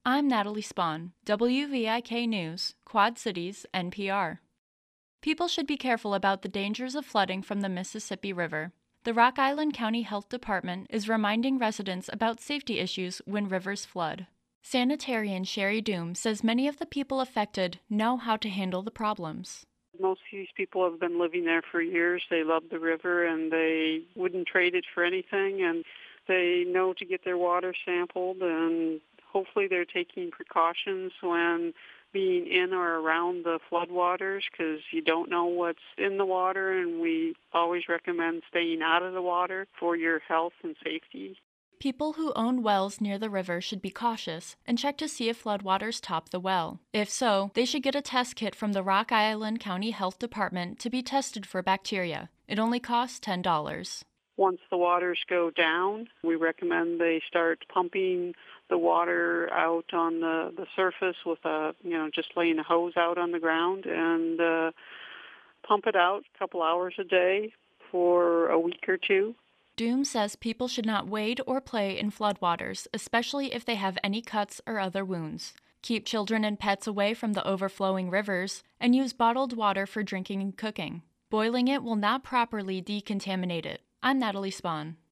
I'm Natalie Spahn, WVIK News, Quad Cities, NPR. People should be careful about the dangers of flooding from the Mississippi River. The Rock Island County Health Department is reminding residents about safety issues when rivers flood. Sanitarian Sherry Doom says many of the people affected know how to handle the problems. Most of these people have been living there for years. They love the river and they wouldn't trade it for anything, and they know to get their water sampled, and hopefully they're taking precautions when being in or around the floodwaters, because you don't know what's in the water, and we always recommend staying out of the water for your health and safety. People who own wells near the river should be cautious and check to see if floodwaters top the well. If so, they should get a test kit from the Rock Island County Health Department to be tested for bacteria. It only costs $10. Once the waters go down, we recommend they start pumping the water out on the surface with just laying a hose out on the ground, and pump it out a couple hours a day for a week or two. Doom says people should not wade or play in floodwaters, especially if they have any cuts or other wounds. Keep children and pets away from the overflowing rivers, and use bottled water for drinking and cooking. Boiling it will not properly decontaminate it. I'm Natalie Spahn.